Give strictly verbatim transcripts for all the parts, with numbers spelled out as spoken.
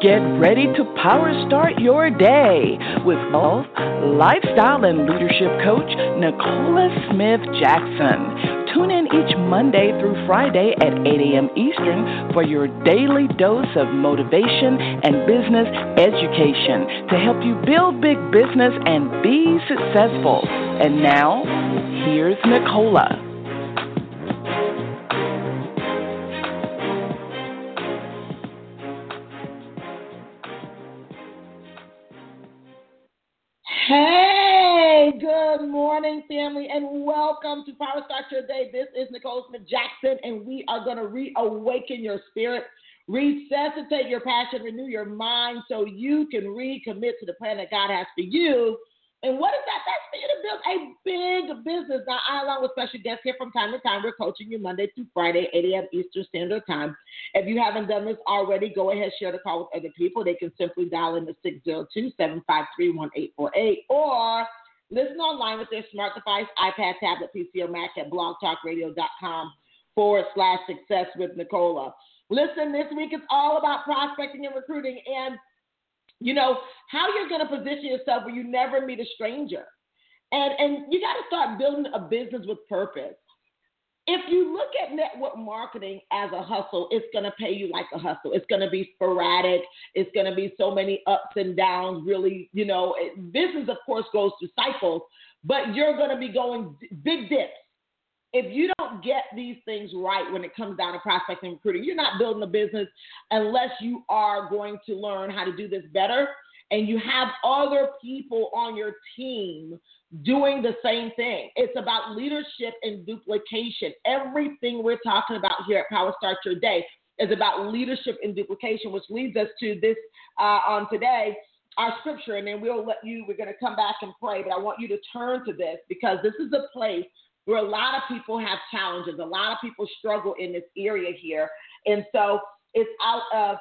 Get ready to power start your day with health, lifestyle, and leadership coach Nicola Smith Jackson. Tune in each Monday through Friday at eight a.m. Eastern for your daily dose of motivation and business education to help you build big business and be successful. And now, here's Nicola. Hey, good morning, family, and welcome to Power Start Your Day. This is Nicola Smith Jackson, and we are going to reawaken your spirit, resuscitate your passion, renew your mind so you can recommit to the plan that God has for you. And what is that? That's for you to build a big business. Now, I, along with special guests here from time to time, we're coaching you Monday through Friday, eight a.m. Eastern Standard Time. If you haven't done this already, go ahead, share the call with other people. They can simply dial in to six zero two, seven five three, one eight four eight or listen online with their smart device, iPad, tablet, P C, or Mac at blogtalkradio.com forward slash success with Nicola. Listen, this week is all about prospecting and recruiting and you know, how you're going to position yourself where you never meet a stranger. And and you got to start building a business with purpose. If you look at network marketing as a hustle, it's going to pay you like a hustle. It's going to be sporadic. It's going to be so many ups and downs, really. You know, it, business, of course, goes through cycles, but you're going to be going big dips. If you don't get these things right when it comes down to prospecting and recruiting, you're not building a business unless you are going to learn how to do this better and you have other people on your team doing the same thing. It's about leadership and duplication. Everything we're talking about here at Power Start Your Day is about leadership and duplication, which leads us to this uh, on today, our scripture, and then we'll let you, we're going to come back and pray, but I want you to turn to this because this is a place where a lot of people have challenges. A lot of people struggle in this area here. And so it's out of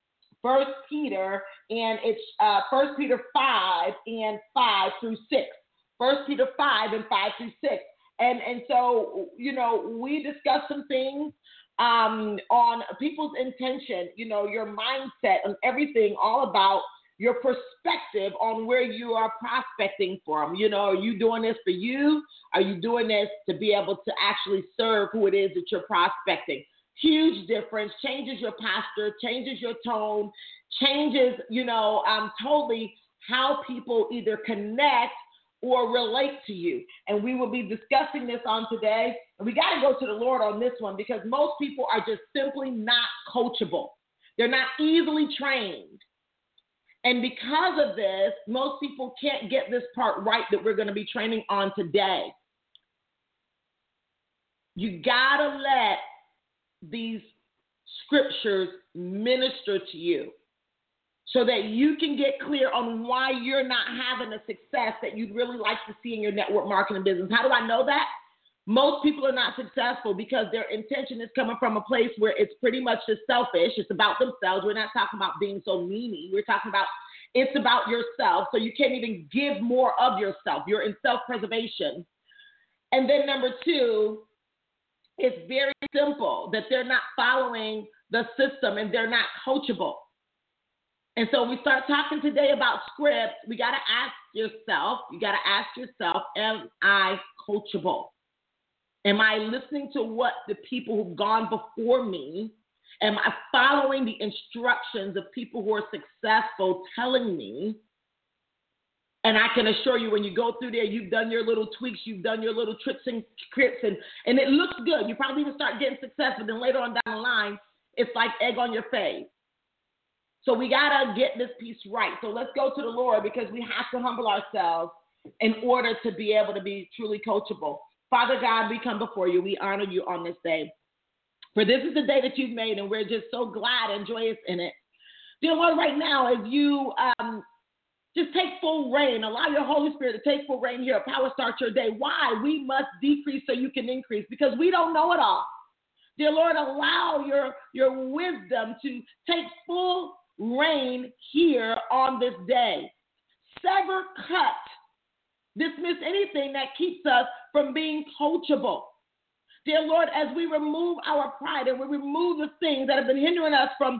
First Peter, and it's uh, First Peter five and five through six. First Peter five and five through six. And, and so, you know, we discussed some things um, on people's intention, you know, your mindset and everything, all about your perspective on where you are prospecting from. You know, are you doing this for you? Are you doing this to be able to actually serve who it is that you're prospecting? Huge difference, changes your posture, changes your tone, changes, you know, um, totally how people either connect or relate to you. And we will be discussing this on today. And we got to go to the Lord on this one because most people are just simply not coachable. They're not easily trained. And because of this, most people can't get this part right that we're going to be training on today. You got to let these scriptures minister to you so that you can get clear on why you're not having the success that you'd really like to see in your network marketing business. How do I know that? Most people are not successful because their intention is coming from a place where it's pretty much just selfish. It's about themselves. We're not talking about being so meany. We're talking about it's about yourself. So you can't even give more of yourself. You're in self-preservation. And then number two, it's very simple that they're not following the system and they're not coachable. And so we start talking today about scripts. We got to ask yourself, you got to ask yourself, am I coachable? Am I listening to what the people who've gone before me? Am I following the instructions of people who are successful telling me? And I can assure you, when you go through there, you've done your little tweaks, you've done your little tricks and tricks, and, and it looks good. You probably even start getting success, but then later on down the line, it's like egg on your face. So we got to get this piece right. So let's go to the Lord because we have to humble ourselves in order to be able to be truly coachable. Father God, we come before you. We honor you on this day. For this is the day that you've made, and we're just so glad and joyous in it. Dear Lord, right now, as you um, just take full reign, allow your Holy Spirit to take full reign here at Power Start Your Day. Why? We must decrease so you can increase because we don't know it all. Dear Lord, allow your, your wisdom to take full reign here on this day. Sever, cut, dismiss anything that keeps us from being coachable. Dear Lord, as we remove our pride and we remove the things that have been hindering us from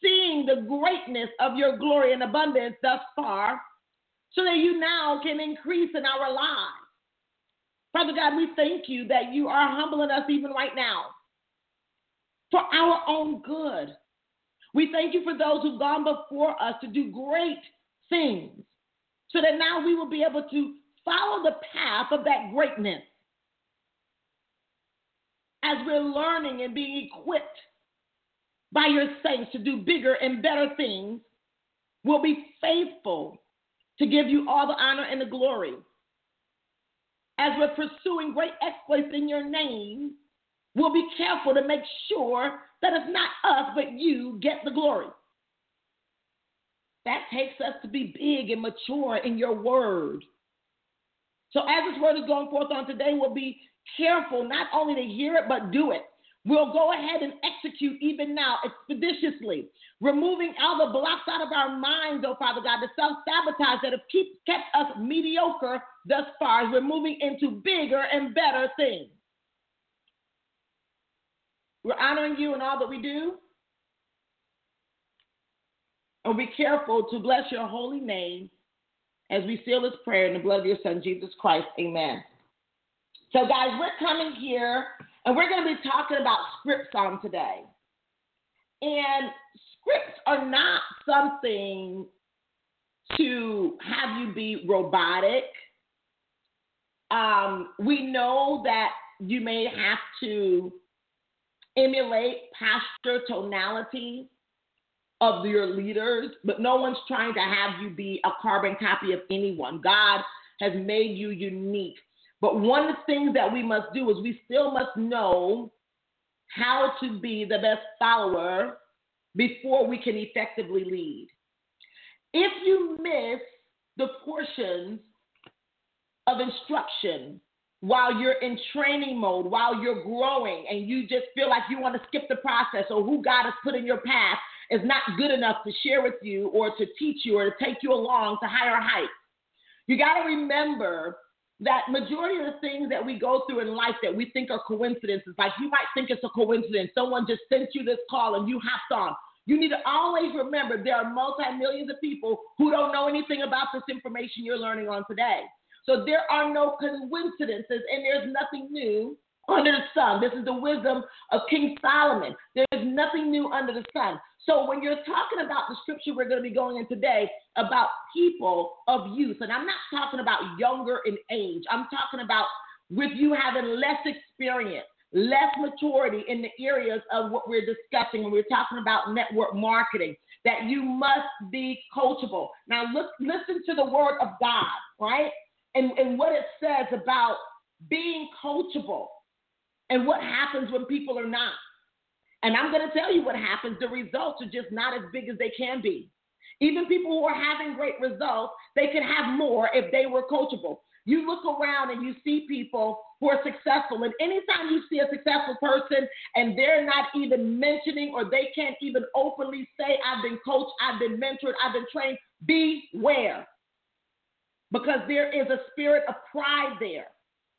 seeing the greatness of your glory and abundance thus far, so that you now can increase in our lives. Father God, we thank you that you are humbling us even right now for our own good. We thank you for those who've gone before us to do great things, so that now we will be able to follow the path of that greatness. As we're learning and being equipped by your saints to do bigger and better things, we'll be faithful to give you all the honor and the glory. As we're pursuing great exploits in your name, we'll be careful to make sure that it's not us, but you get the glory. That takes us to be big and mature in your word. So as this word is going forth on today, we'll be careful not only to hear it, but do it. We'll go ahead and execute even now expeditiously, removing all the blocks out of our minds, oh Father God, the self-sabotage that have keep, kept us mediocre thus far as we're moving into bigger and better things. We're honoring you in all that we do. And be careful to bless your holy name as we seal this prayer in the blood of your Son, Jesus Christ. Amen. So, guys, we're coming here, and we're going to be talking about scripts on today. And scripts are not something to have you be robotic. Um, we know that you may have to emulate posture, tonality of your leaders, but no one's trying to have you be a carbon copy of anyone. God has made you unique. But one of the things that we must do is we still must know how to be the best follower before we can effectively lead. If you miss the portions of instruction while you're in training mode, while you're growing, and you just feel like you want to skip the process, or who God has put in your path is not good enough to share with you or to teach you or to take you along to higher heights, you got to remember that majority of the things that we go through in life that we think are coincidences, like you might think it's a coincidence, someone just sent you this call and you hopped on. You need to always remember there are multi-millions of people who don't know anything about this information you're learning on today. So there are no coincidences, and there's nothing new under the sun. This is the wisdom of King Solomon. There's nothing new under the sun. So when you're talking about the scripture we're going to be going in today about people of youth, and I'm not talking about younger in age. I'm talking about with you having less experience, less maturity in the areas of what we're discussing when we're talking about network marketing, that you must be coachable. Now, look, listen to the word of God, right? And, and what it says about being coachable and what happens when people are not. And I'm going to tell you what happens. The results are just not as big as they can be. Even people who are having great results, they could have more if they were coachable. You look around and you see people who are successful, and anytime you see a successful person and they're not even mentioning, or they can't even openly say, I've been coached, I've been mentored, I've been trained, beware. Because there is a spirit of pride there.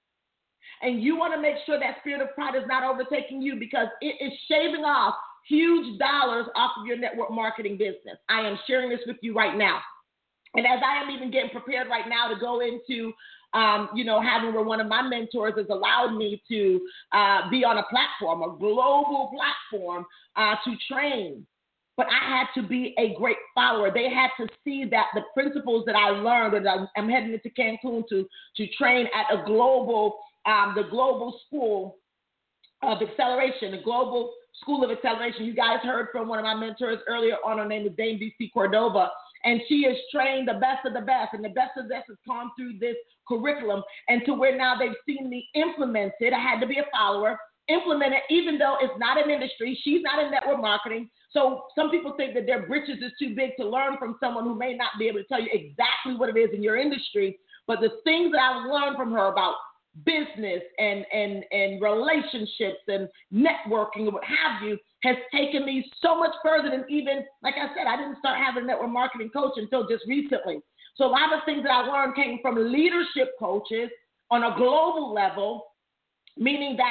And you want to make sure that spirit of pride is not overtaking you, because it is shaving off huge dollars off of your network marketing business. I am sharing this with you right now. And as I am even getting prepared right now to go into, um, you know, having where one of my mentors has allowed me to uh, be on a platform, a global platform uh, to train. But I had to be a great follower. They had to see that the principles that I learned, and I'm, I'm heading into Cancun to, to train at a global Um, the Global School of Acceleration, the Global School of Acceleration. You guys heard from one of my mentors earlier on. Her name is Dame D C Cordova, and she has trained the best of the best, and the best of the best has gone through this curriculum, and to where now they've seen me implement it. I had to be a follower, implement it, even though it's not an industry. She's not in network marketing. So some people think that their britches is too big to learn from someone who may not be able to tell you exactly what it is in your industry. But the things that I've learned from her about business and, and, and relationships and networking and what have you has taken me so much further than even, like I said, I didn't start having a network marketing coach until just recently. So a lot of things that I learned came from leadership coaches on a global level, meaning that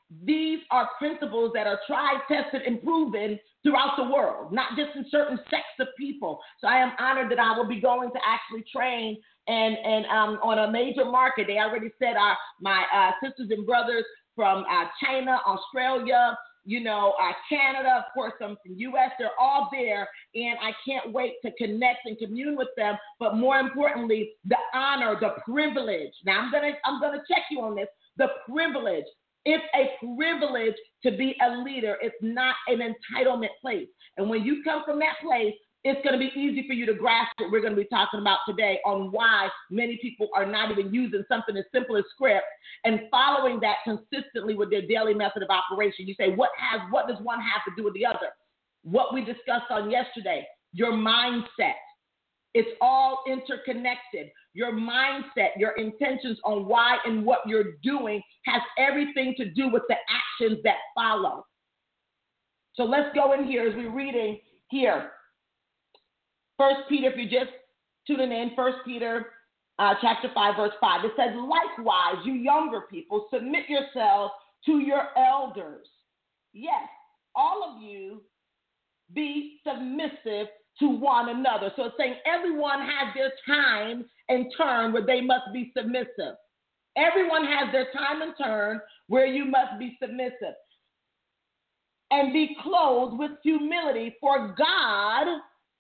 these are principles that are tried, tested, and proven throughout the world, not just in certain sects of people. So I am honored that I will be going to actually train and, and um, on a major market. They already said our, my uh, sisters and brothers from uh, China, Australia, you know, uh, Canada, of course, some from U S, they're all there, and I can't wait to connect and commune with them. But more importantly, the honor, the privilege. Now, I'm gonna I'm gonna check you on this. The privilege. It's a privilege to be a leader. It's not an entitlement place. And when you come from that place, it's going to be easy for you to grasp what we're going to be talking about today on why many people are not even using something as simple as script and following that consistently with their daily method of operation. You say, what has, what does one have to do with the other? What we discussed on yesterday, your mindset. It's all interconnected. Your mindset, your intentions on why and what you're doing has everything to do with the actions that follow. So let's go in here as we're reading here. First Peter, if you're just tuning in, First Peter uh, chapter five, verse five. It says, likewise, you younger people, submit yourselves to your elders. Yes, all of you be submissive to one another. So it's saying everyone has their time and turn where they must be submissive. Everyone has their time and turn where you must be submissive. And be clothed with humility, for God,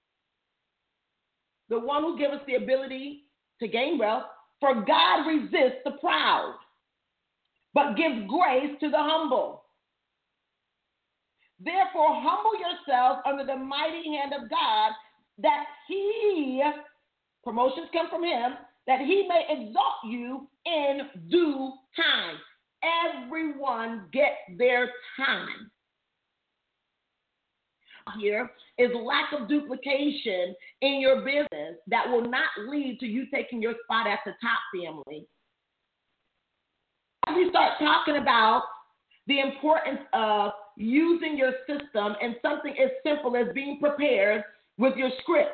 the one who gives us the ability to gain wealth, for God resists the proud, but gives grace to the humble. Therefore, humble yourselves under the mighty hand of God, that he, promotions come from him, that he may exalt you in due time. Everyone get their time. Here is lack of duplication in your business that will not lead to you taking your spot at the top, family. As we start talking about the importance of using your system and something as simple as being prepared with your scripts.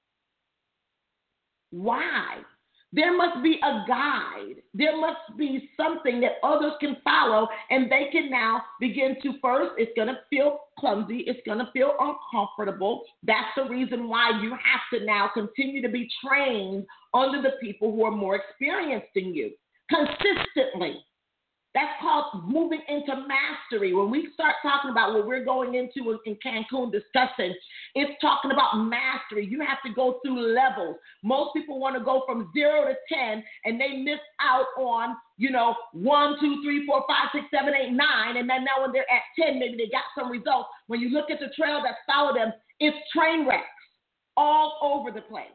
Why? There must be a guide. There must be something that others can follow, and they can now begin to first, it's going to feel clumsy. It's going to feel uncomfortable. That's the reason why you have to now continue to be trained under the people who are more experienced than you consistently. That's called moving into mastery. When we start talking about what we're going into in Cancun discussing, it's talking about mastery. You have to go through levels. Most people want to go from zero to ten, and they miss out on, you know, one, two, three, four, five, six, seven, eight, nine, and then now when they're at ten, maybe they got some results. When you look at the trail that followed them, it's train wrecks all over the place.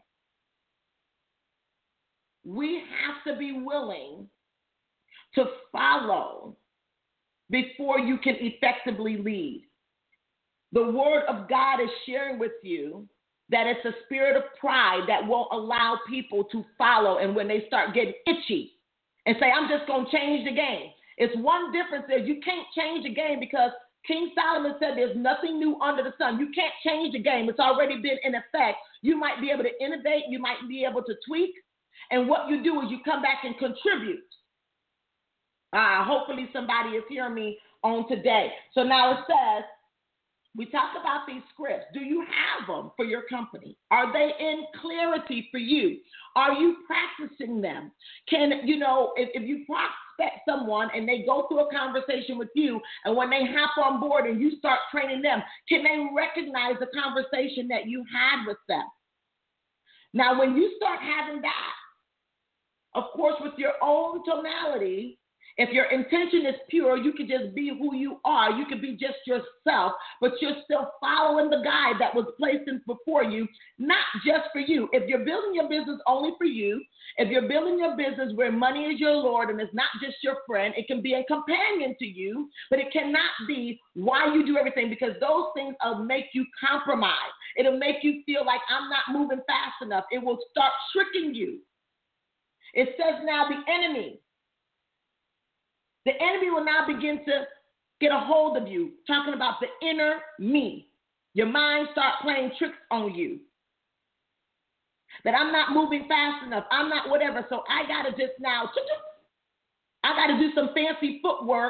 We have to be willing to follow before you can effectively lead. The word of God is sharing with you that it's a spirit of pride that won't allow people to follow. And when they start getting itchy and say, I'm just going to change the game. It's one difference is you can't change the game because King Solomon said there's nothing new under the sun. You can't change the game. It's already been in effect. You might be able to innovate. You might be able to tweak. And what you do is you come back and contribute. Uh, hopefully somebody is hearing me on today. So now it says, we talk about these scripts. Do you have them for your company? Are they in clarity for you? Are you practicing them? Can, you know, if, if you prospect someone and they go through a conversation with you, and when they hop on board and you start training them, can they recognize the conversation that you had with them? Now, when you start having that, of course, with your own tonality, if your intention is pure, you can just be who you are. You can be just yourself, but you're still following the guide that was placed in before you, not just for you. If you're building your business only for you, if you're building your business where money is your Lord and it's not just your friend, it can be a companion to you, but it cannot be why you do everything, because those things will make you compromise. It'll make you feel like I'm not moving fast enough. It will start tricking you. It says now the enemy. The enemy will now begin to get a hold of you, talking about the inner me. Your mind start playing tricks on you. That I'm not moving fast enough. I'm not whatever. So I got to just now, I got to do some fancy footwork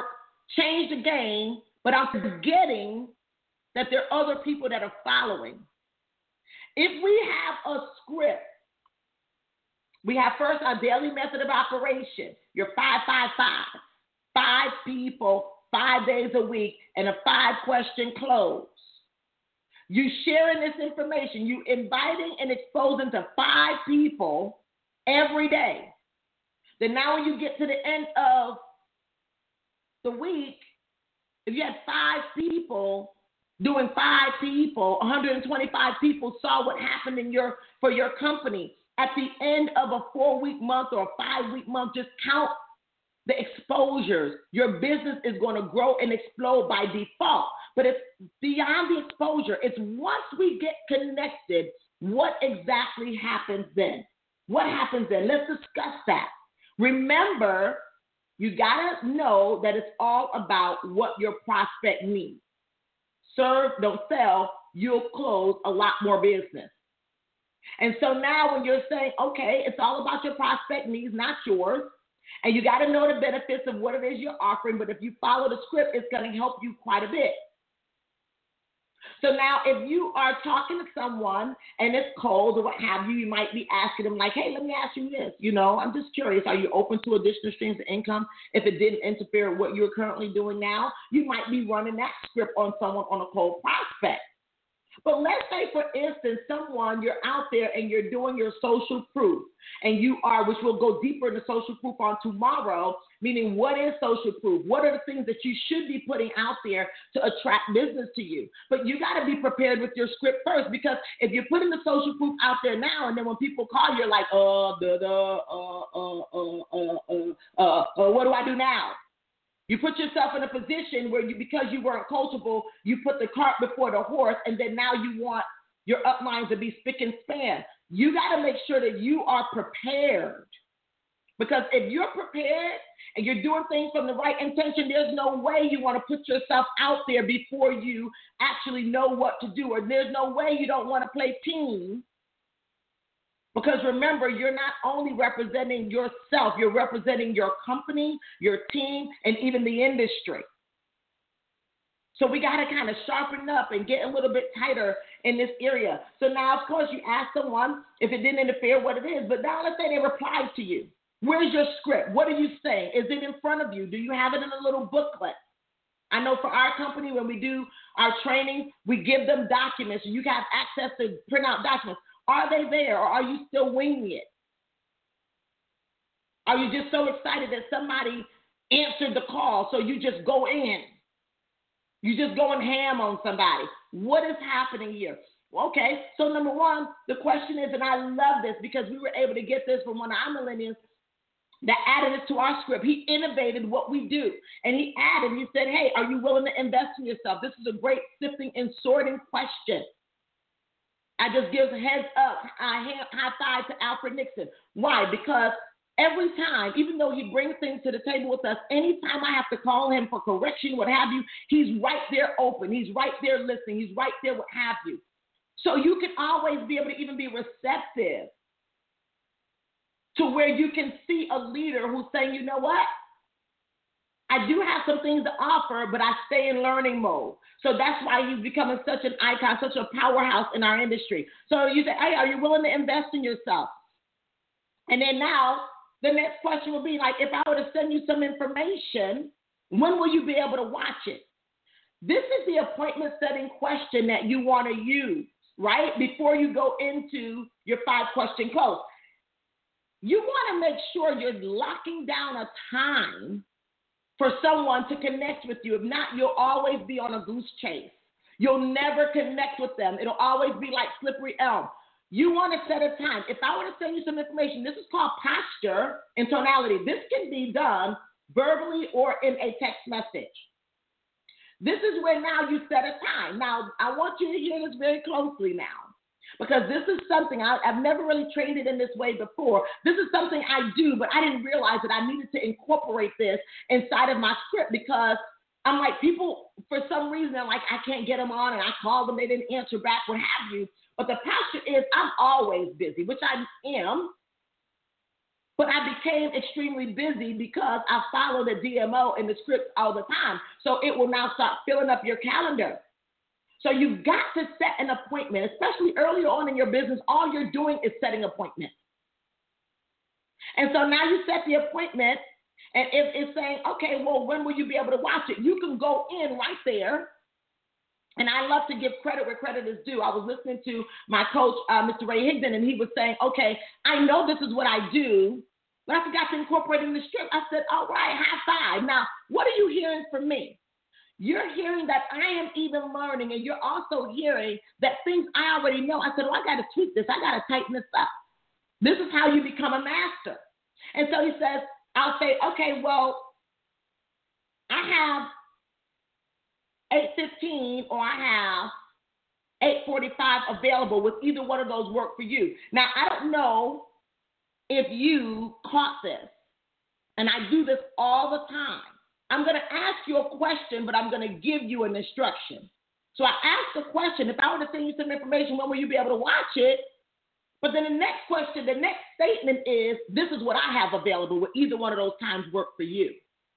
change the game, but I'm forgetting that there are other people that are following. If we have a script, we have first our daily method of operation, your five, five, five, five people, five days a week, and a five-question close. You sharing this information, you inviting and exposing to five people every day. Then now when you get to the end of the week, if you had five people doing five people, one hundred twenty-five people saw what happened in your for your company. At the end of a four-week month or a five-week month, just count the exposures. Your business is going to grow and explode by default. But it's beyond the exposure. It's once we get connected, what exactly happens then? What happens then? Let's discuss that. Remember, you got to know that it's all about what your prospect needs. Serve, don't sell, you'll close a lot more business. And so now when you're saying, okay, it's all about your prospect needs, not yours, and you got to know the benefits of what it is you're offering, but if you follow the script, it's going to help you quite a bit. So now if you are talking to someone and it's cold or what have you, you might be asking them like, hey, let me ask you this. You know, I'm just curious. Are you open to additional streams of income if it didn't interfere with what you're currently doing now? You might be running that script on someone on a cold prospect. But let's say, for instance, someone, you're out there and you're doing your social proof, and you are, which we'll go deeper into social proof on tomorrow, meaning what is social proof? What are the things that you should be putting out there to attract business to you? But you got to be prepared with your script first, because if you're putting the social proof out there now, and then when people call, you're like, uh, da, da, uh, uh, uh, uh, uh, uh, uh, what do I do now? You put yourself in a position where you, because you weren't coachable, you put the cart before the horse, and then now you want your uplines to be spick and span. You got to make sure that you are prepared. Because if you're prepared and you're doing things from the right intention, there's no way you want to put yourself out there before you actually know what to do. Or there's no way you don't want to play team. Because remember, you're not only representing yourself, you're representing your company, your team, and even the industry. So we got to kind of sharpen up and get a little bit tighter in this area. So now, of course, you ask someone if it didn't interfere what it is. But now let's say they replied to you. Where's your script? What are you saying? Is it in front of you? Do you have it in a little booklet? I know for our company, when we do our training, we give them documents. You have access to print out documents. Are they there, or are you still winging it? Are you just so excited that somebody answered the call, so you just go in? You just going ham on somebody. What is happening here? Okay, so number one, the question is, and I love this because we were able to get this from one of our millennials that added it to our script. He innovated what we do, and he added, he said, hey, are you willing to invest in yourself? This is a great sifting and sorting question. I just give a heads up, I high five to Alfred Nixon. Why? Because every time, even though he brings things to the table with us, anytime I have to call him for correction, what have you, he's right there open. He's right there listening. He's right there, what have you. So you can always be able to even be receptive to where you can see a leader who's saying, you know what? I do have some things to offer, but I stay in learning mode. So that's why he's becoming such an icon, such a powerhouse in our industry. So you say, hey, are you willing to invest in yourself? And then now the next question will be like, if I were to send you some information, when will you be able to watch it? This is the appointment setting question that you want to use, right? Before you go into your five question close. You want to make sure you're locking down a time for someone to connect with you. If not, you'll always be on a goose chase. You'll never connect with them. It'll always be like slippery elm. You want to set a time. If I were to send you some information, this is called posture and tonality. This can be done verbally or in a text message. This is where now you set a time. Now, I want you to hear this very closely now, because this is something I, I've never really trained it in this way before. This is something I do, but I didn't realize that I needed to incorporate this inside of my script, because I'm like, people, for some reason, they're like, I can't get them on, and I called them, they didn't answer back, what have you. But the posture is, I'm always busy, which I am. But I became extremely busy because I follow the D M O and the script all the time. So it will now start filling up your calendar. So you've got to set an appointment, especially earlier on in your business. All you're doing is setting appointments. And so now you set the appointment, and if it's saying, okay, well, when will you be able to watch it? You can go in right there. And I love to give credit where credit is due. I was listening to my coach, uh, Mister Ray Higdon, and he was saying, okay, I know this is what I do, but I forgot to incorporate in the script. I said, all right, high five. Now, what are you hearing from me? You're hearing that I am even learning, and you're also hearing that things I already know. I said, well, I got to tweak this. I got to tighten this up. This is how you become a master. And so he says, I'll say, okay, well, I have eight fifteen or I have eight forty-five available. With either one of those work for you? Now, I don't know if you caught this, and I do this all the time. I'm going to ask you a question, but I'm going to give you an instruction. So I ask a question. If I were to send you some information, when will you be able to watch it? But then the next question, the next statement is, this is what I have available. Will either one of those times work for you?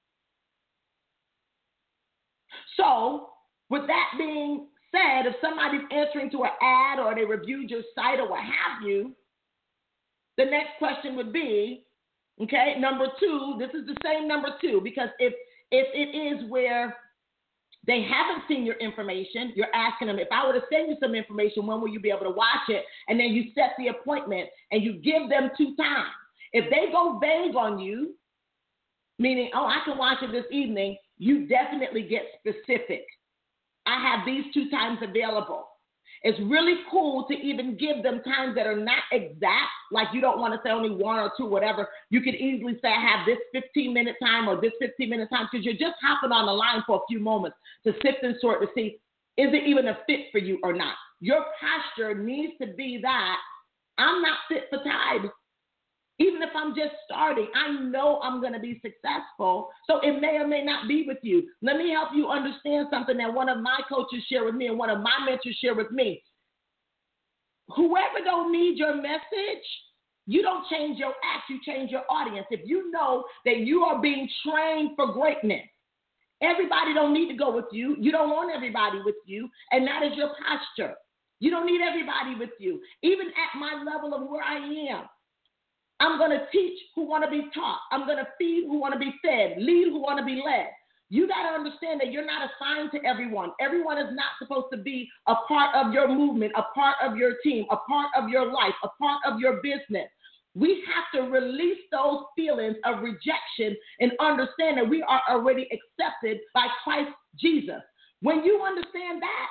So with that being said, if somebody's answering to an ad or they reviewed your site or what have you, the next question would be, okay, number two, this is the same number two, because if if it is where they haven't seen your information, you're asking them, if I were to send you some information, when will you be able to watch it? And then you set the appointment and you give them two times. If they go vague on you, meaning, oh, I can watch it this evening, you definitely get specific. I have these two times available. It's really cool to even give them times that are not exact, like you don't want to say only one or two, whatever. You could easily say, I have this fifteen-minute time or this fifteen-minute time, because you're just hopping on the line for a few moments to sift and sort to see, is it even a fit for you or not? Your posture needs to be that I'm not fit for Tide. Even if I'm just starting, I know I'm going to be successful. So it may or may not be with you. Let me help you understand something that one of my coaches shared with me and one of my mentors shared with me. Whoever don't need your message, you don't change your act, you change your audience. If you know that you are being trained for greatness, everybody don't need to go with you. You don't want everybody with you, and that is your posture. You don't need everybody with you. Even at my level of where I am, I'm going to teach who want to be taught. I'm going to feed who want to be fed, lead who want to be led. You got to understand that you're not assigned to everyone. Everyone is not supposed to be a part of your movement, a part of your team, a part of your life, a part of your business. We have to release those feelings of rejection and understand that we are already accepted by Christ Jesus. When you understand that,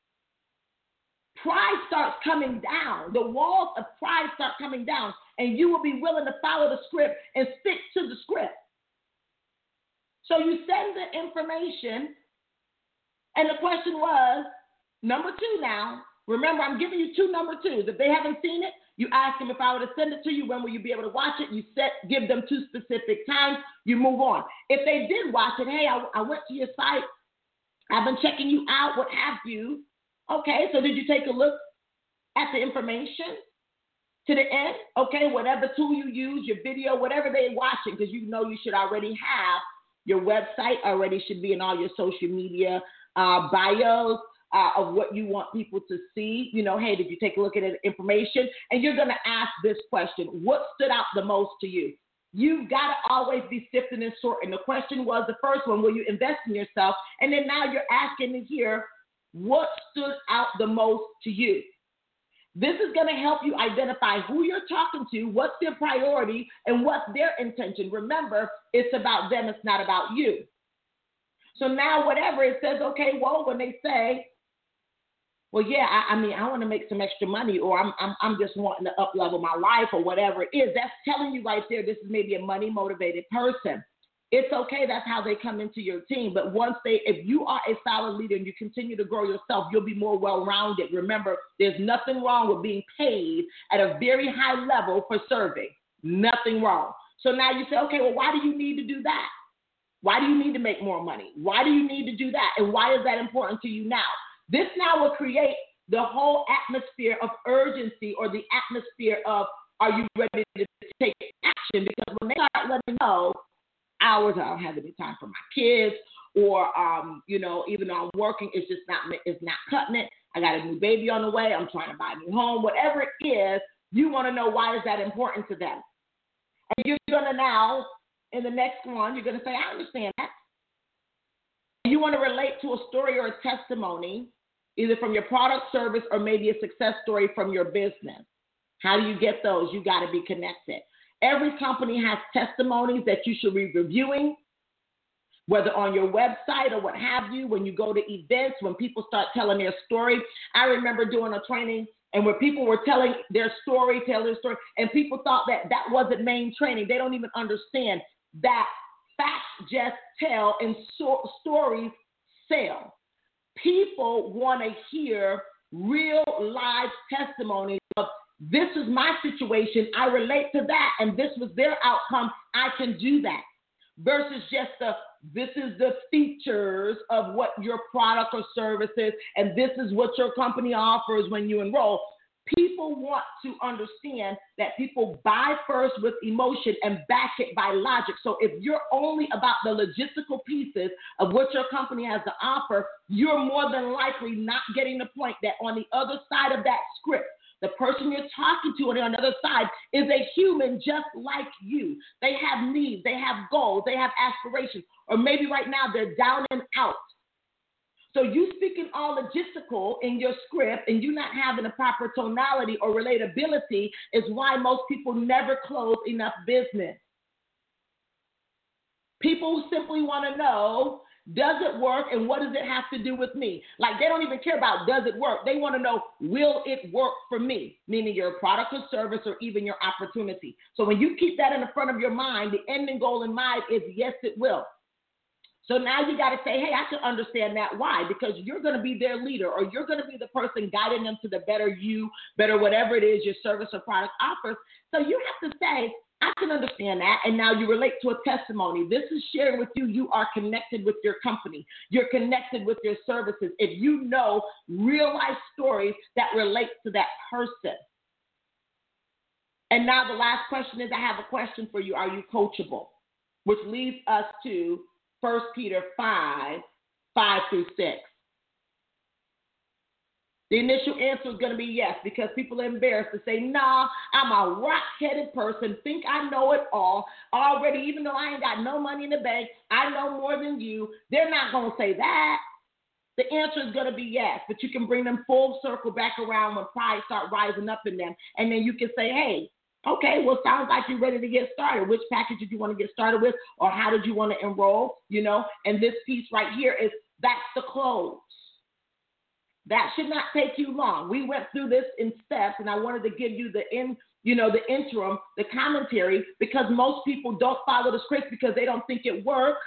pride starts coming down. The walls of pride start coming down, and you will be willing to follow the script and stick to the script. So you send the information, and the question was, number two now, remember I'm giving you two number twos. If they haven't seen it, you ask them, if I were to send it to you, when will you be able to watch it? You set, give them two specific times, you move on. If they did watch it, hey, I, I went to your site, I've been checking you out, what have you. Okay, so did you take a look at the information to the end? Okay, whatever tool you use, your video, whatever they're watching, because you know you should already have your website already should be in all your social media uh, bios uh, of what you want people to see. You know, hey, did you take a look at the information? And you're going to ask this question: what stood out the most to you? You've got to always be sifting and sorting. The question was, the first one, will you invest in yourself? And then now you're asking to hear, what stood out the most to you? This is going to help you identify who you're talking to, what's their priority, and what's their intention. Remember, it's about them, it's not about you. So now whatever it says, okay, well, when they say, well, yeah, I, I mean, I want to make some extra money, or I'm, I'm I'm just wanting to up level my life, or whatever it is, that's telling you right there, this is maybe a money motivated person. It's okay. That's how they come into your team. But once they, if you are a solid leader and you continue to grow yourself, you'll be more well-rounded. Remember, there's nothing wrong with being paid at a very high level for serving. Nothing wrong. So now you say, okay, well, why do you need to do that? Why do you need to make more money? Why do you need to do that? And why is that important to you now? This now will create the whole atmosphere of urgency, or the atmosphere of are you ready to take action? Because when they start letting me know, hours, I don't have any time for my kids, or, um, you know, even though I'm working, it's just not, it's not cutting it. I got a new baby on the way. I'm trying to buy a new home. Whatever it is, you want to know why is that important to them. And you're going to now, in the next one, you're going to say, I understand that. And you want to relate to a story or a testimony, either from your product, service, or maybe a success story from your business. How do you get those? You got to be connected. Every company has testimonies that you should be reviewing, whether on your website or what have you, when you go to events, when people start telling their story. I remember doing a training and where people were telling their story, telling their story, and people thought that that wasn't main training. They don't even understand that facts just tell and so- stories sell. People want to hear real live testimonies of, this is my situation, I relate to that, and this was their outcome, I can do that. Versus just the, this is the features of what your product or service is, and this is what your company offers when you enroll. People want to understand that people buy first with emotion and back it by logic. So if you're only about the logistical pieces of what your company has to offer, you're more than likely not getting the point that on the other side of that script, the person you're talking to on the other side is a human just like you. They have needs, they have goals, they have aspirations, or maybe right now they're down and out. So you speaking all logistical in your script and you not having a proper tonality or relatability is why most people never close enough business. People simply want to know, does it work and what does it have to do with me? Like they don't even care about does it work. They want to know, will it work for me? Meaning your product or service or even your opportunity. So when you keep that in the front of your mind, the ending goal in mind is yes, it will. So now you got to say, hey, I can understand that. Why? Because you're going to be their leader or you're going to be the person guiding them to the better you, better whatever it is your service or product offers. So you have to say, I can understand that. And now you relate to a testimony. This is sharing with you, you are connected with your company. You're connected with your services. If you know real life stories that relate to that person. And now the last question is, I have a question for you. Are you coachable? Which leads us to First Peter five, five through six. The initial answer is going to be yes, because people are embarrassed to say, nah, I'm a rock-headed person, think I know it all. Already, even though I ain't got no money in the bank, I know more than you. They're not going to say that. The answer is going to be yes, but you can bring them full circle back around when pride start rising up in them. And then you can say, hey, okay, well, sounds like you're ready to get started. Which package did you want to get started with, or how did you want to enroll, you know? And this piece right here is, that's the close. That should not take you long. We went through this in steps, and I wanted to give you the in, you know, the interim, the commentary, because most people don't follow the script because they don't think it works.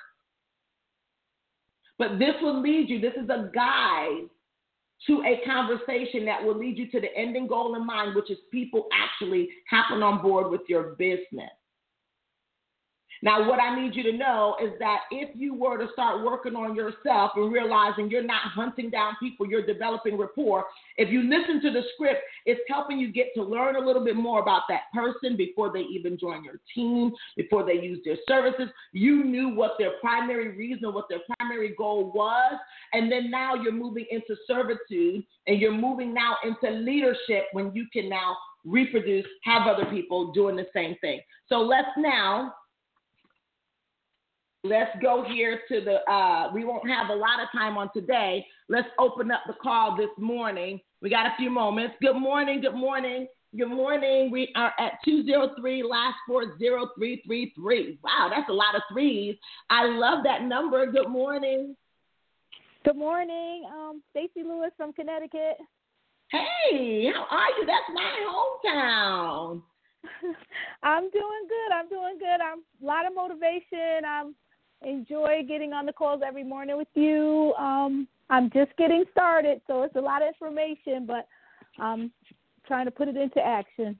But this will lead you. This is a guide to a conversation that will lead you to the ending goal in mind, which is people actually hopping on board with your business. Now, what I need you to know is that if you were to start working on yourself and realizing you're not hunting down people, you're developing rapport, if you listen to the script, it's helping you get to learn a little bit more about that person before they even join your team, before they use their services. You knew what their primary reason, what their primary goal was, and then now you're moving into servitude, and you're moving now into leadership when you can now reproduce, have other people doing the same thing. So let's now... Let's go here to the, uh, we won't have a lot of time on today. Let's open up the call this morning. We got a few moments. Good morning, good morning, good morning. We are at two oh three, last four, zero three three three. Wow, that's a lot of threes. I love that number. Good morning. Good morning. Um, Stacey Lewis from Connecticut. Hey, how are you? That's my hometown. I'm doing good. I'm doing good. I'm a lot of motivation. I'm enjoy getting on the calls every morning with you. Um, I'm just getting started, so it's a lot of information, but I'm trying to put it into action.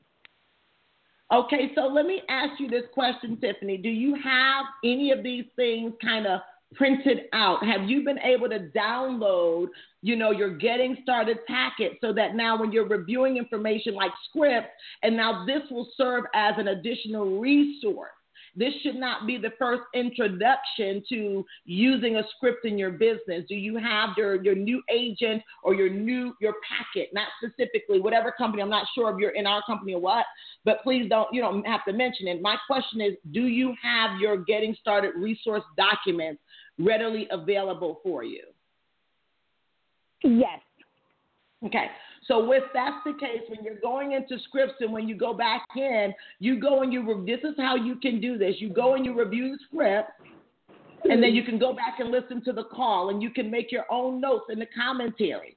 Okay, so let me ask you this question, Tiffany. Do you have any of these things kind of printed out? Have you been able to download, you know, your Getting Started packet so that now when you're reviewing information like scripts, and now this will serve as an additional resource. This should not be the first introduction to using a script in your business. Do you have your, your new agent or your new your packet? Not specifically, whatever company. I'm not sure if you're in our company or what, but please don't, you don't have to mention it. My question is, do you have your Getting Started resource documents readily available for you? Yes. Okay. So if that's the case, when you're going into scripts and when you go back in, you go and you, re- this is how you can do this. You go and you review the script, and then you can go back and listen to the call, and you can make your own notes in the commentary.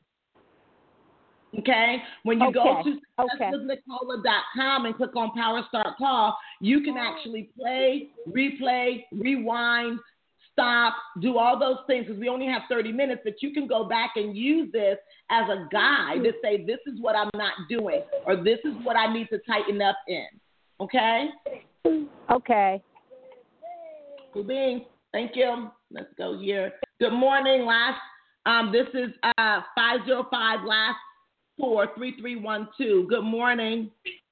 Okay? When you okay. go to okay. success with nicola dot com and click on Power Start Call, you can actually play, replay, rewind, stop, do all those things, because we only have thirty minutes, but you can go back and use this as a guide to say, this is what I'm not doing, or this is what I need to tighten up in. Okay? Okay. Cool beans. Thank you. Let's go here. Good morning, last. Um, this is uh, five oh five, last four, three three one two. Good morning.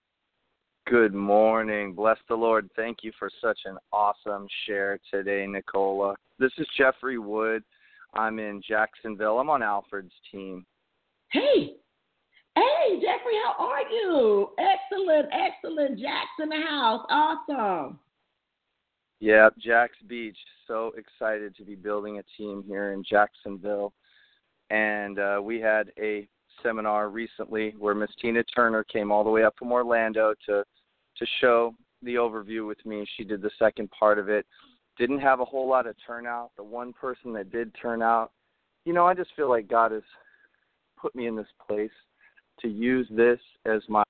Good morning. Bless the Lord. Thank you for such an awesome share today, Nicola. This is Jeffrey Wood. I'm in Jacksonville. I'm on Alfred's team. Hey. Hey, Jeffrey, how are you? Excellent, excellent. Jack's in the house. Awesome. Yeah, Jack's Beach. So excited to be building a team here in Jacksonville. And uh, we had a seminar recently where Miss Tina Turner came all the way up from Orlando to to show the overview with me. She did the second part of it. Didn't have a whole lot of turnout. The one person that did turn out, you know, I just feel like God has put me in this place to use this as my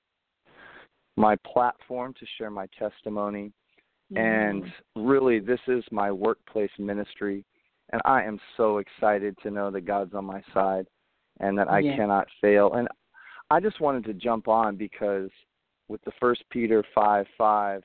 my platform to share my testimony. Mm. And really, this is my workplace ministry. And I am so excited to know that God's on my side and that I yeah. cannot fail. And I just wanted to jump on because with the First Peter five five,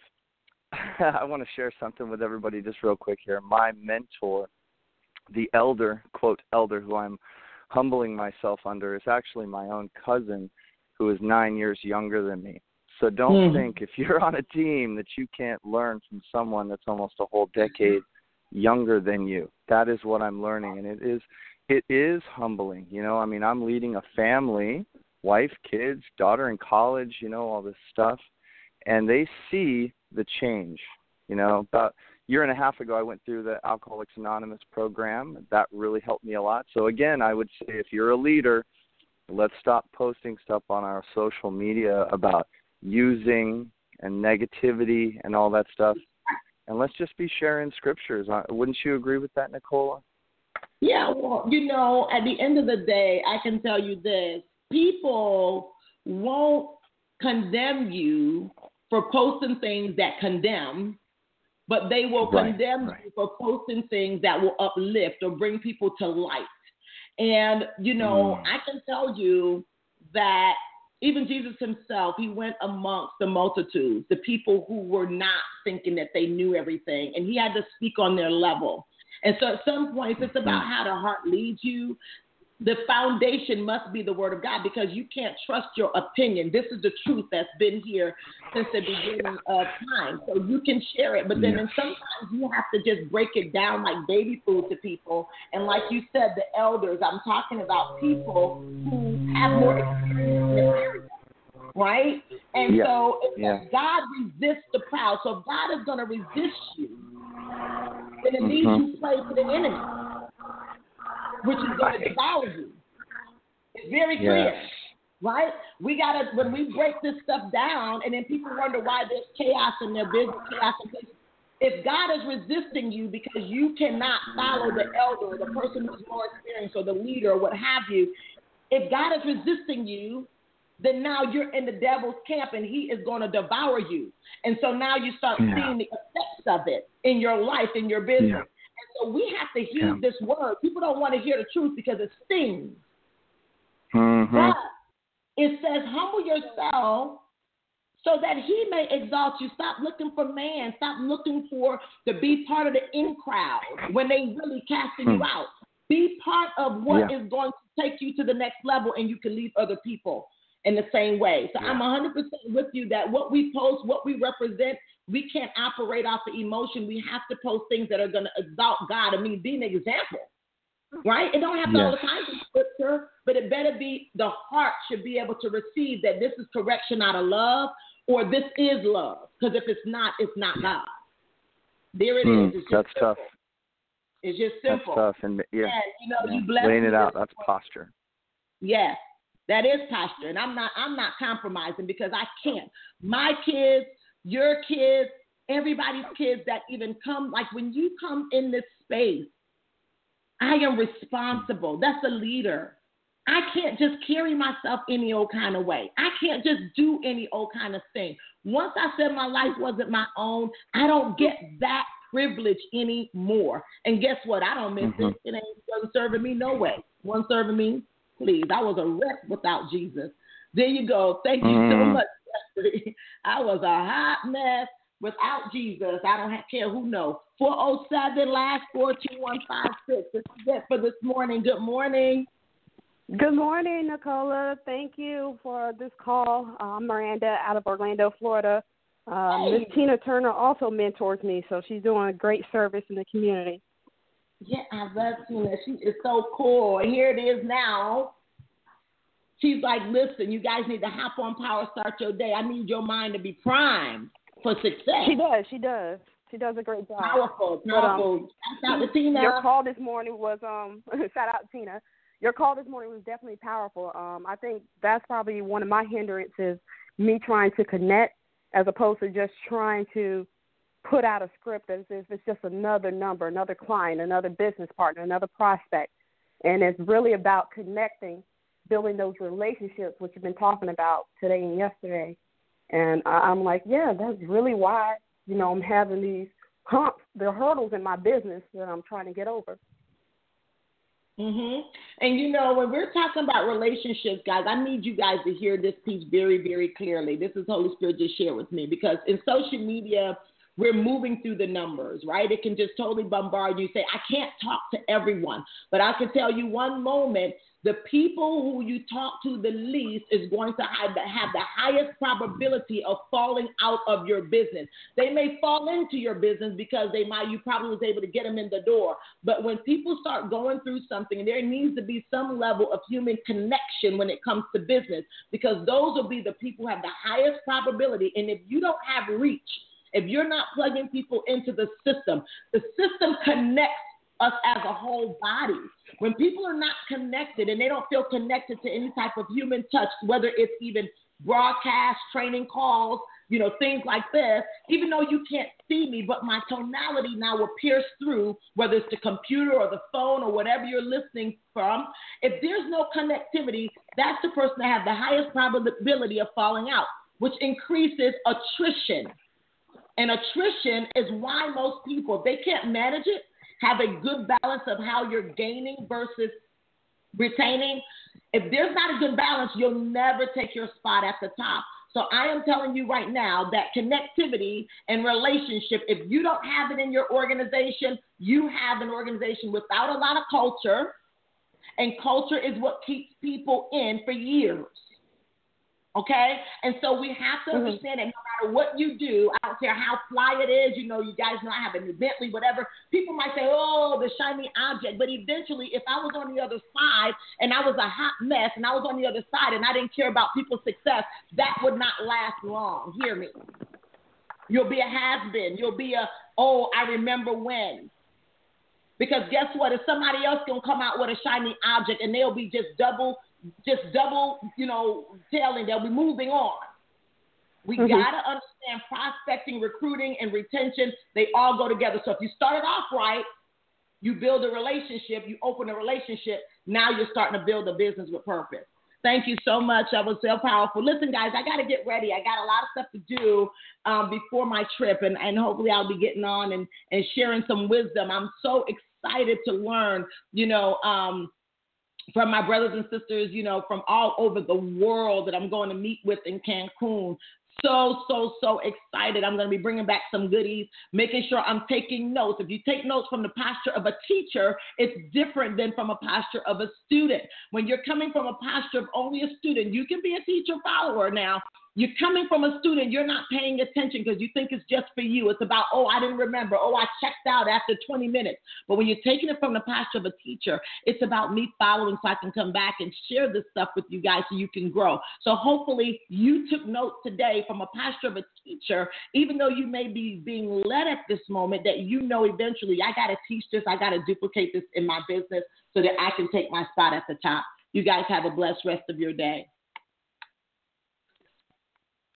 I want to share something with everybody just real quick here. My mentor, the elder, quote, elder, who I'm humbling myself under, is actually my own cousin who is nine years younger than me. So don't mm. think if you're on a team that you can't learn from someone that's almost a whole decade younger than you. That is what I'm learning, and it is it is humbling. You know, I mean, I'm leading a family, wife, kids, daughter in college, you know, all this stuff, and they see the change. You know, about a year and a half ago, I went through the Alcoholics Anonymous program. That really helped me a lot. So, again, I would say if you're a leader, let's stop posting stuff on our social media about using and negativity and all that stuff. And let's just be sharing scriptures. Wouldn't you agree with that, Nicola? Yeah, well, you know, at the end of the day, I can tell you this. People won't condemn you for posting things that condemn, but they will right, condemn right. you for posting things that will uplift or bring people to light. And, you know, mm. I can tell you that even Jesus himself, he went amongst the multitudes, the people who were not thinking that they knew everything, and he had to speak on their level. And so at some points, it's about how the heart leads you. The foundation must be the word of God, because you can't trust your opinion. This is the truth that's been here since the beginning of time. So you can share it, but then yes. and sometimes you have to just break it down like baby food to people. And like you said, the elders, I'm talking about people who have more experience in the area, right? And yeah. so if yeah. God resists the proud, so if God is going to resist you, then it means mm-hmm. you play for the enemy, which is going to devour you. It's very clear, yes. right? We got to, when we break this stuff down, and then people wonder why there's chaos in their business, chaos in business. If God is resisting you because you cannot follow the elder, the person who's more experienced, or the leader, or what have you, if God is resisting you, then now you're in the devil's camp and he is going to devour you. And so now you start yeah. seeing the effects of it in your life, in your business. Yeah. And so we have to heed yeah. this word. People don't want to hear the truth because it stings. Mm-hmm. But it says, humble yourself so that he may exalt you. Stop looking for man. Stop looking for to be part of the in crowd when they really casting hmm. you out. Be part of what yeah. is going to take you to the next level, and you can lead other people in the same way. So yeah. I'm one hundred percent with you that what we post, what we represent, we can't operate off the emotion. We have to post things that are going to exalt God. I mean, be an example. Right? It don't have to yes. all the time be scripture, but it better be, the heart should be able to receive that this is correction out of love, or this is love. Because if it's not, it's not God. There it mm, is. It's that's simple. tough. It's just simple. That's tough. And yeah, and, you know, yeah. you bless laying me it out. this That's morning. posture. Yes, that is posture. And I'm not, I'm not compromising because I can't. My kids, your kids, everybody's kids that even come, like when you come in this space, I am responsible. That's a leader. I can't just carry myself any old kind of way. I can't just do any old kind of thing. Once I said my life wasn't my own, I don't get that privilege anymore. And guess what? I don't miss mm-hmm. it. It ain't wasn't serving me no way. Wasn't serving me. Please. I was a wreck without Jesus. There you go. Thank you mm-hmm. so much, Stephanie. I was a hot mess without Jesus. I don't have, care who knows. four oh seven, last four two one five six. This is it for this morning. Good morning. Good morning, Nicola. Thank you for this call. I'm Miranda out of Orlando, Florida. Uh, hey. Miss Tina Turner also mentors me, so she's doing a great service in the community. Yeah, I love Tina. She is so cool. And here it is now. She's like, listen, you guys need to hop on Power Start Your Day. I need your mind to be primed for success. She does. She does. She does a great job. Powerful, powerful. But, um, shout out to Tina. Your call this morning was, um, shout out to Tina. Your call this morning was definitely powerful. Um, I think that's probably one of my hindrances, me trying to connect as opposed to just trying to put out a script as if it's just another number, another client, another business partner, another prospect. And it's really about connecting, building those relationships, which you've been talking about today and yesterday. And I'm like, yeah, that's really why, you know, I'm having these humps, the hurdles in my business that I'm trying to get over. Mhm. And you know, when we're talking about relationships, guys, I need you guys to hear this piece very, very clearly. This is Holy Spirit just shared with me, because in social media, we're moving through the numbers, right? It can just totally bombard you. Say, I can't talk to everyone, but I can tell you one moment, the people who you talk to the least is going to have the, have the highest probability of falling out of your business. They may fall into your business because they might, you probably was able to get them in the door. But when people start going through something, there needs to be some level of human connection when it comes to business, because those will be the people who have the highest probability. And if you don't have reach, if you're not plugging people into the system, the system connects us as a whole body. When people are not connected and they don't feel connected to any type of human touch, whether it's even broadcast, training calls, you know, things like this, even though you can't see me, but my tonality now will pierce through, whether it's the computer or the phone or whatever you're listening from. If there's no connectivity, that's the person that has the highest probability of falling out, which increases attrition. And attrition is why most people, if they can't manage it, have a good balance of how you're gaining versus retaining. If there's not a good balance, you'll never take your spot at the top. So I am telling you right now that connectivity and relationship, if you don't have it in your organization, you have an organization without a lot of culture, and culture is what keeps people in for years. Okay? And so we have to understand mm-hmm. that no matter what you do, I don't care how fly it is, you know, you guys know I have a new Bentley, whatever. People might say, oh, the shiny object. But eventually, if I was on the other side and I was a hot mess and I was on the other side and I didn't care about people's success, that would not last long. Hear me. You'll be a has-been. You'll be a, oh, I remember when. Because guess what? If somebody else going to come out with a shiny object and they'll be just double just double, you know, telling they'll be moving on. We mm-hmm. got to understand prospecting, recruiting, and retention, they all go together. So if you started off right, you build a relationship, you open a relationship, now you're starting to build a business with purpose. Thank you so much. That was so powerful. Listen, guys, I got to get ready. I got a lot of stuff to do um, before my trip, and, and hopefully I'll be getting on and, and sharing some wisdom. I'm so excited to learn, you know, um, from my brothers and sisters, you know, from all over the world that I'm going to meet with in Cancun. so, so, so excited. I'm going to be bringing back some goodies, making sure I'm taking notes. If you take notes from the posture of a teacher, it's different than from a posture of a student. When you're coming from a posture of only a student, you can be a teacher follower now. You're coming from a student, you're not paying attention because you think it's just for you. It's about, oh, I didn't remember. Oh, I checked out after twenty minutes. But when you're taking it from the posture of a teacher, it's about me following so I can come back and share this stuff with you guys so you can grow. So hopefully you took notes today from a posture of a teacher, even though you may be being led at this moment, that you know eventually I got to teach this, I got to duplicate this in my business so that I can take my spot at the top. You guys have a blessed rest of your day.